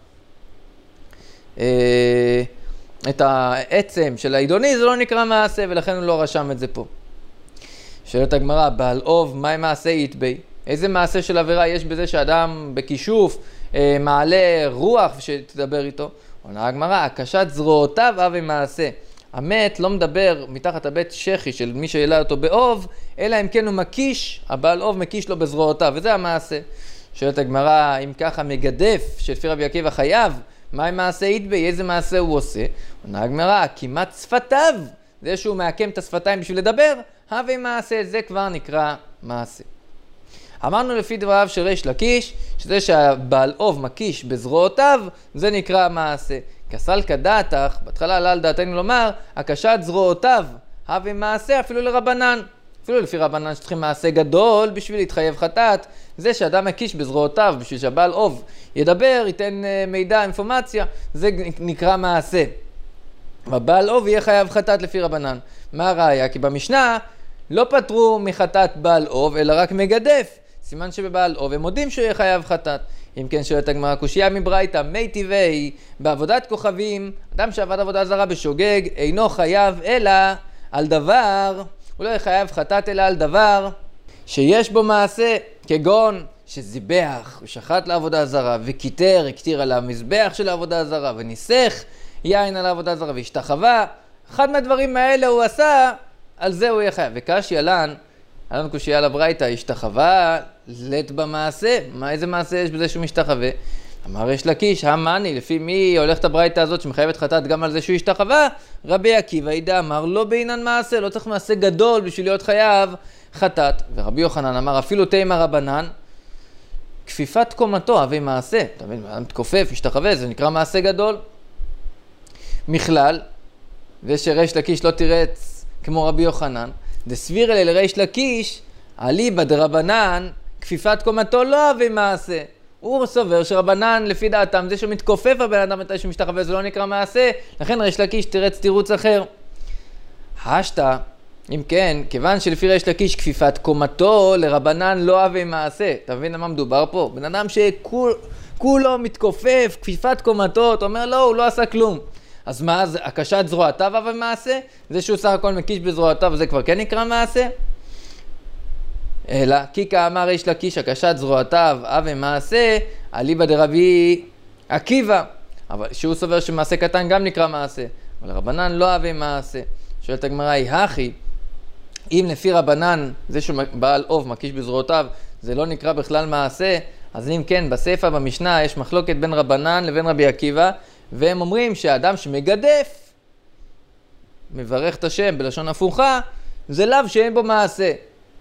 את העצם של העידוני, זה לא נקרא מעשה, ולכן הוא לא רשם את זה פה. שואלת הגמרא, בעל אוב, מה מעשה יתבי? איזה מעשה של עבירה יש בזה שאדם בכישוף אה, מעלה רוח שתדבר איתו? עונה הגמרא, הקשת זרועותיו הווי מעשה. המת לא מדבר מתחת הבית שכי של מי שהעלה אותו באוב, אלא אם כן הוא מקיש, הבעל אוב מקיש לו בזרועותיו, וזה המעשה. שואלת הגמרא, אם ככה מגדף שלפי רבי עקיבא חייב, מה מעשה יתבי? איזה מעשה הוא עושה? עונה הגמרא, כמעט שפתיו, זה שהוא מעקם את השפתיים בשביל לדבר, הווי מעשה, זה כבר נקרא מעשה. אמרנו לפי דבריו של ריש לקיש, שזה שהבעל אוב מקיש בזרועותיו, זה נקרא מעשה. כסל כדעתך, בהתחלה עלה על דעתנו לומר, הקשת זרועותיו, הווי מעשה אפילו לרבנן. אפילו לפי רבנן שצריכים מעשה גדול בשביל להתחייב חטאת, זה שאדם מקיש בזרועותיו בשביל שהבעל אוב ידבר, ייתן מידע, אינפורמציה, זה נקרא מעשה. והבעל אוב יהיה חייב חטאת לפי רבנן. מה הראיה? כי במשנה לא פטרו מחטאת בעל אוב, אלא רק מגדף. סימן שבבעל אוב הם מודים שהוא יהיה חייב חטאת. אם כן שואלת הגמרא, קושיה מברייתא, מי טבעי, בעבודת כוכבים, אדם שעבד עבודה זרה בשוגג, אינו חייב אלא על דבר, הוא לא יהיה חייב חטאת אלא על דבר שיש בו מעשה, כגון שזיבח, הוא שחט לעבודה זרה, וכיתר, הכתיר על המזבח של העבודה זרה, וניסך יין על העבודה זרה, והשתחווה. אחד מהדברים האלה הוא עשה, על זה הוא יהיה חייב. וקשיא לן, היה לנו קושיה לברייתא, השתחווה לית במעשה. מה, איזה מעשה יש בזה שהוא משתחווה? אמר ריש לקיש, המאני, לפי מי הולכת הברייתא הזאת שמחייבת חטאת גם על זה שהוא השתחווה? רבי עקיבא ידע, אמר לא בעינן מעשה, לא צריך מעשה גדול בשביל להיות חייב חטאת. ורבי יוחנן אמר, אפילו תימא רבנן, כפיפת קומתו, אבי מעשה. אתה מבין, אדם מתכופף, משתחווה, זה נקרא מעשה גדול. מכלל, ושריש לקיש לא תירץ כמו רבי יוחנן, דסביר אלה לריש לקיש, אליבא דרבנן, כפיפת קומתו לא אבי מעשה. הוא סובר שרבנן, לפי דעתם, זה שמתכופף הבן אדם מתי שמשתחווה, זה לא נקרא מעשה, לכן ריש לקיש תירץ תירוץ אחר. השתא, אם כן, כיוון שלפי ריש לקיש כפיפת קומתו לרבנן לא אבי מעשה. אתה מבין על מה מדובר פה? בן אדם שכולו מתכופף, כפיפת קומתו, אתה אומר לא, הוא לא עשה כלום. אז מה, הקשת זרועותיו אבי מעשה? זה שהוא סך הכל מקיש בזרועותיו, זה כבר כן נקרא מעשה? אלא, כי כאמר ריש לקיש, הקשת זרועותיו אבי מעשה, אליבא דרבי עקיבא. אבל שהוא סובר שמעשה קטן גם נקרא מעשה. אבל רבנן לא אבי מעשה. שואלת הגמרא, היא הכי, אם לפי רבנן, זה שבעל אוב מקיש בזרועותיו, זה לא נקרא בכלל מעשה, אז אם כן, בספר במשנה יש מחלוקת בין רבנן לבין רבי עקיבא, והם אומרים שהאדם שמגדף, מברך את השם בלשון הפוכה, זה לאו שאין בו מעשה.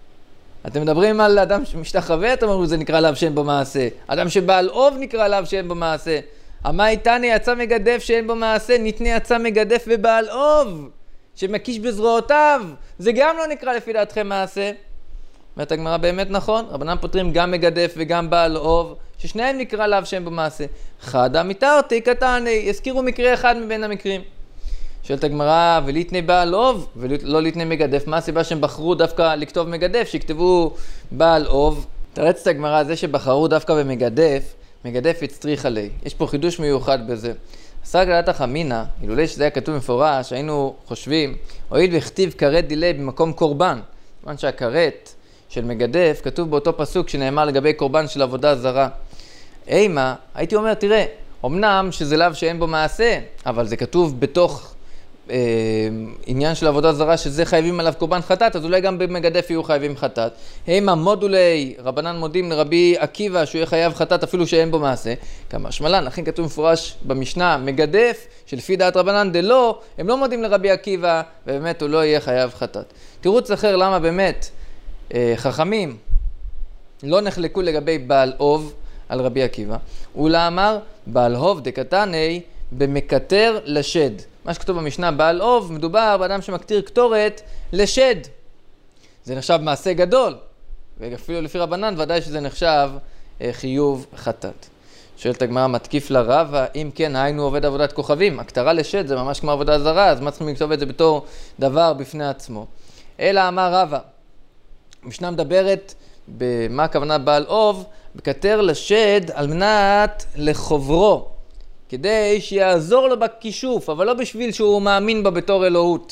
אתם מדברים על אדם שמשתחווה, אתם אומרים, זה נקרא לאו שאין בו מעשה. אדם שבעל אוב נקרא לאו שאין בו מעשה. אמי תני יצא מגדף שאין בו מעשה, ניתני יצא מגדף ובעל אוב, שמקיש בזרועותיו, זה גם לא נקרא לפי דעתכם מעשה. ואת הגמרא באמת נכון, רבנן פותרים גם מגדף וגם בעל אוב, ששניהם נקרא לאו שאין בו מעשה. חדה מתרתי קטני, הזכירו מקרה אחד מבין המקרים. שואלת הגמרא, וליתני בעל אוב ולא ליתני מגדף, מה הסיבה שהם בחרו דווקא לכתוב מגדף, שכתבו בעל אוב? תרץ את הגמרא, זה שבחרו דווקא במגדף, מגדף הצטריך עלי. יש פה חידוש מיוחד בזה. עשה גלת החמינה, אילולא שזה היה כתוב מפורש, היינו חושבים, הואיל וכתיב כרת דילי במקום קורבן. כיוון שהכרת של מגדף כתוב באותו פסוק שנאמר לגבי קורבן של עבודה זרה. אימה, הייתי אומר, תראה, אמנם שזה לאו שאין בו מעשה, אבל זה כתוב בתוך אה, עניין של עבודה זרה, שזה חייבים עליו קורבן חטאת, אז אולי גם במגדף יהיו חייבים חטאת. אימה מודולי, רבנן מודים לרבי עקיבא שהוא יהיה חייב חטאת אפילו שאין בו מעשה. כמה שמלן, לכן כתוב מפורש במשנה, מגדף, שלפי דעת רבנן דלא, הם לא מודים לרבי עקיבא, ובאמת הוא לא יהיה חייב חטאת. תירוץ אחר למה באמת אה, חכמים לא נחלקו לגבי בעל אוב על רבי עקיבא, אולה אמר, בעל אוב דקתני במקטר לשד. מה שכתוב במשנה, בעל אוב, מדובר באדם שמקטיר קטורת לשד. זה נחשב מעשה גדול, ואפילו לפי רבנן ודאי שזה נחשב אה, חיוב חטאת. שואלת הגמרא, מתקיף לרבה, אם כן, היינו עובד עבודת כוכבים. הקטרה לשד זה ממש כמו עבודה זרה, אז מה צריכים לכתוב את זה בתור דבר בפני עצמו? אלא אמר רבה, המשנה מדברת במה הכוונה בעל אוב, בקטר לשד על מנת לחוברו, כדי שיעזור לו בכישוף, אבל לא בשביל שהוא מאמין בה בתור אלוהות.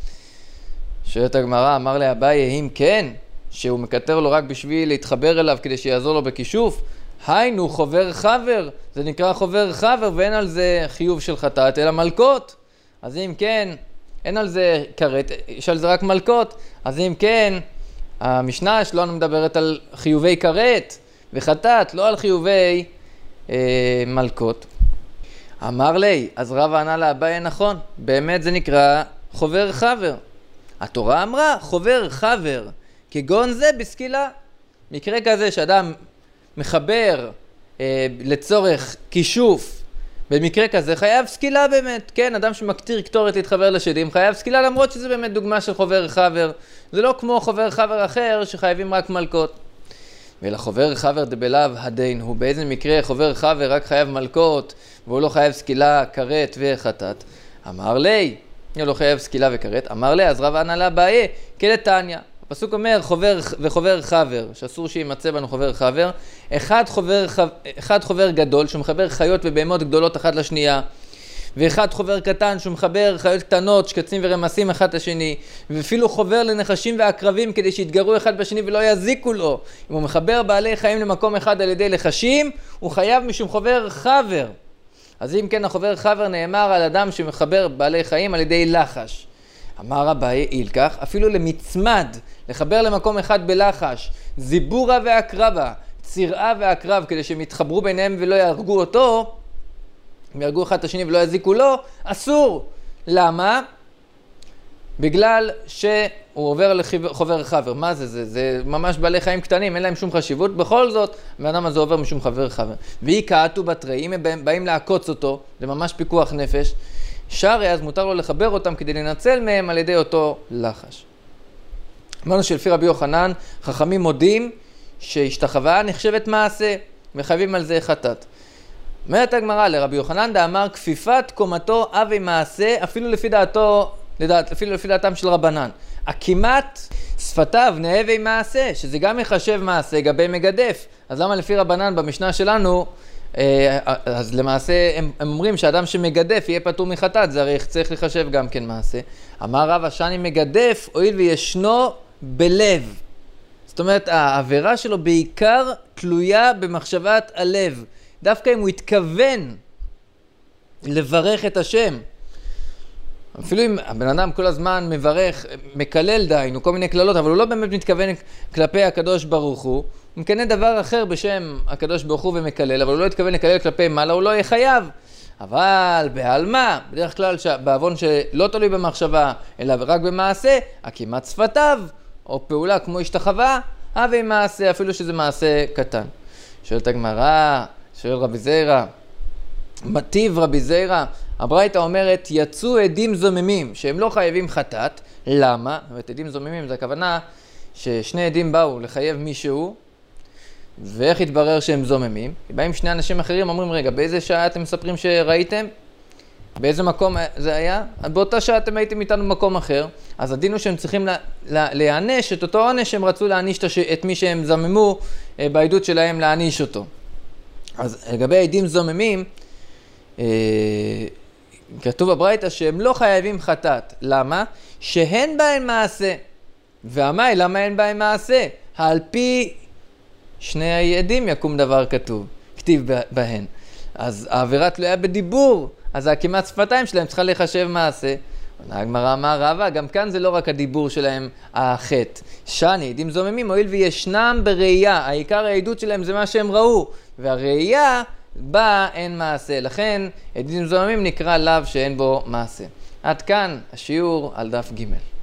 שואלת הגמרא, אמר לאביי, אם כן, שהוא מקטר לו רק בשביל להתחבר אליו כדי שיעזור לו בכישוף, היינו חובר חבר, זה נקרא חובר חבר ואין על זה חיוב של חטאת אלא מלכות. אז אם כן, אין על זה כרת, יש על זה רק מלכות. אז אם כן, המשנה שלנו מדברת על חיובי כרת וחטאת, לא על חיובי אה, מלכות. אמר לי, אז רב ענה לאביי נכון, באמת זה נקרא חובר חבר. התורה אמרה חובר חבר, כגון זה בסקילה. מקרה כזה שאדם מחבר אה, לצורך כישוף, במקרה כזה חייב סקילה באמת. כן, אדם שמקטיר קטורת להתחבר לשדים חייב סקילה, למרות שזה באמת דוגמה של חובר חבר. זה לא כמו חובר חבר אחר שחייבים רק מלכות. ולחובר חבר דבלאו הדין, הוא באיזה מקרה חובר חבר רק חייב מלכות, והוא לא חייב סקילה, כרת וחטאת. אמר לי, הוא לא חייב סקילה וכרת, אמר לי, אז רב ענה לאביי, כדתניא. הפסוק אומר חובר וחובר חבר, שאסור שימצא בנו חובר חבר. אחד חובר, אחד חובר גדול, שהוא מחבר חיות ובהמות גדולות אחת לשנייה, ואחד חובר קטן, שהוא מחבר חיות קטנות, שקצים ורמסים אחד לשני, ואפילו חובר לנחשים ועקרבים כדי שיתגרו אחד בשני ולא יזיקו לו. אם הוא מחבר בעלי חיים למקום אחד על ידי לחשים, הוא חייב משום חובר חבר. אז אם כן, החובר חבר נאמר על אדם שמחבר בעלי חיים על ידי לחש. אמר אביי אילקח, אפילו למצמד, לחבר למקום אחד בלחש, זיבורה ועקרבה, צירעה ועקרב, כדי שהם יתחברו ביניהם ולא יהרגו אותו, הם יהרגו אחד את השני ולא יזיקו לו, אסור. למה? בגלל שהוא עובר לחובר חבר. מה זה? זה, זה ממש בעלי חיים קטנים, אין להם שום חשיבות. בכל זאת, האדם הזה עובר משום חבר חבר. והיא קעתו בתרי, אם הם באים לעקוץ אותו, זה ממש פיקוח נפש, שרי, אז מותר לו לחבר אותם כדי לנצל מהם על ידי אותו לחש. אמרנו שלפי רבי יוחנן, חכמים מודים שהשתחווה נחשבת מעשה, וחייבים על זה חטאת. אומרת הגמרא, לרבי יוחנן דאמר, כפיפת קומתו אבי מעשה, אפילו לפי דעתו, לדעת, אפילו לפי דעתם של רבנן. הכמעט שפתיו נאבי מעשה, שזה גם יחשב מעשה, גבי מגדף. אז למה לפי רבנן במשנה שלנו, אז למעשה הם, הם אומרים שאדם שמגדף יהיה פטור מחטאת, זה הרי צריך לחשב גם כן מעשה. אמר רב השני מגדף, הואיל וישנו בלב. זאת אומרת, העבירה שלו בעיקר תלויה במחשבת הלב. דווקא אם הוא התכוון לברך את השם, אפילו אם הבן אדם כל הזמן מברך, מקלל דיינו, כל מיני כללות, אבל הוא לא באמת מתכוון כלפי הקדוש ברוך הוא, הוא מקנה דבר אחר בשם הקדוש ברוך הוא ומקלל, אבל הוא לא התכוון לקלל כלפי מעלה, הוא לא יהיה חייב. אבל בעלמה, בדרך כלל בעוון שלא תלוי במחשבה, אלא רק במעשה, הכמעט שפתיו, או פעולה כמו השתחווה, הווה מעשה, אפילו שזה מעשה קטן. שואלת הגמרא, שואל רבי זיירא, מטיב רבי זיירא, הברייתא אומרת, יצאו עדים זוממים, שהם לא חייבים חטאת. למה? זאת אומרת, עדים זוממים זה הכוונה ששני עדים באו לחייב מישהו, ואיך התברר שהם זוממים? באים שני אנשים אחרים, אומרים, רגע, באיזה שעה אתם מספרים שראיתם? באיזה מקום זה היה? באותה שעה אתם הייתם איתנו במקום אחר, אז הדין הוא שהם צריכים להענש את אותו עונש שהם רצו להעניש את מי שהם זממו בעדות שלהם להעניש אותו. אז לגבי עדים זוממים, כתוב בברייתא שהם לא חייבים חטאת. למה? שהן בהן מעשה. והמאי, למה אין בהן מעשה? על פי שני העדים יקום דבר כתוב, כתיב בהן. אז העבירה תלויה בדיבור, אז הכמעט שפתיים שלהם צריכה לחשב מעשה. הגמרא אמר רבא, גם כאן זה לא רק הדיבור שלהם החטא. שני, עדים זוממים, הואיל וישנם בראייה, העיקר העדות שלהם זה מה שהם ראו, והראייה בה אין מעשה. לכן עדים זוממים נקרא לאו שאין בו מעשה. עד כאן השיעור על דף ג'.